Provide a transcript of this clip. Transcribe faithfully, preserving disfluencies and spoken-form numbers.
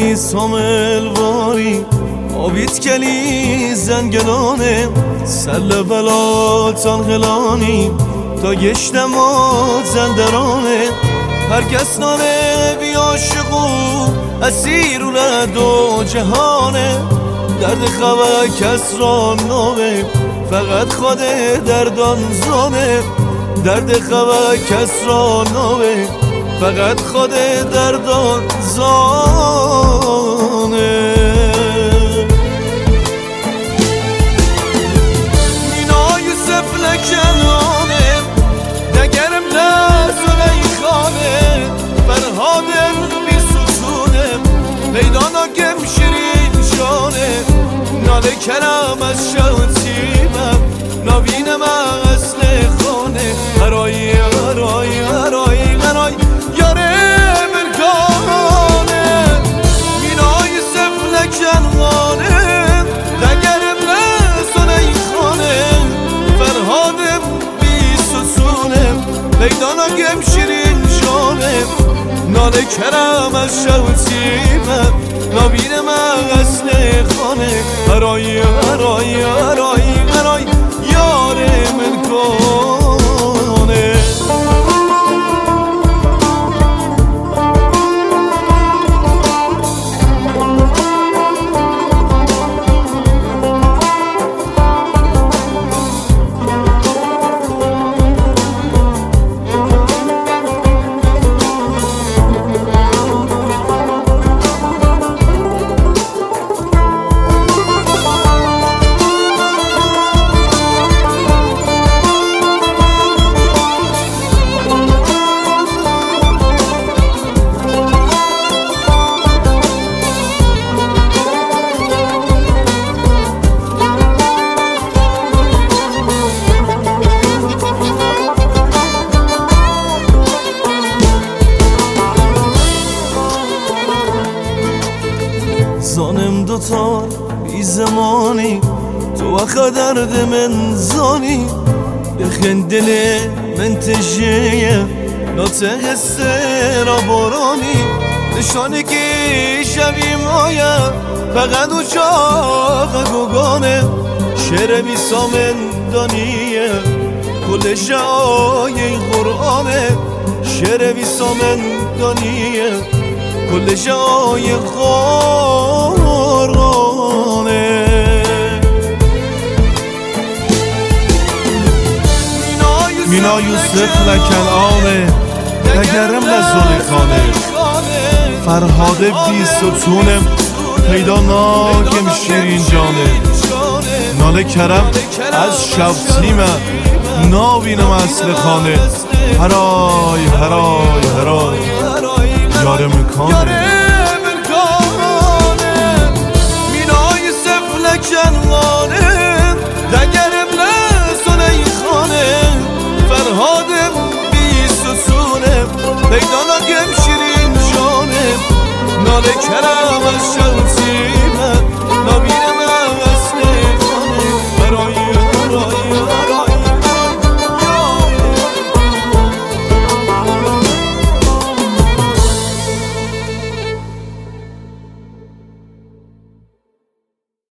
بی سامل واری آبیت کلی زنگلانه سل بلاتان غلانی تا گشتم و زندرانه هر کس نانه بی عاشقو اسیر و دو جهانه درد خواه کس را نامه فقط خود دردان زانه درد خواه کس را نامه فقط خود دردان زانه مینا یوسف لکنانه دگرم لزونه خانه فرهادم بی سوزونه میدانا گم شیرین شانه ناله کرم از شوتیمم نوینم اصل خانه هرایی هرایی هرایی هرایی یاره برکانه مینای سفل کنوانه دگرم لسانه خانه فرهادم بی سسونه میدانا گم شیرین شانه ناله کرم از شوتیمم نوینم اصل خانه هرایی هرایی هرایی هرایی یاره ملکانه زانم دوتا بی زمانی تو وقت درد من زانی بخند دل من تجیه ناطق را بارانی نشانه که شبی مایه فقط و چاق گوگانه شعر بی سامن دانیه کل جای قرآنه شعر بی سامن دانیه کل جای قرآنه مینا یوسف لکنانه دگرم لزولی خانه فرهاده بی ستونم پیدا ناگم شیرین جانه ناله کرم از شوتیمم ناوینم اصل خانه هرای هرای هرای یاره مکانه مینای سفل کنوانه دگرم لسانه خانه فرهادم بی سسونه پیدا نگم شیرین جانه ناله کرم از شوتی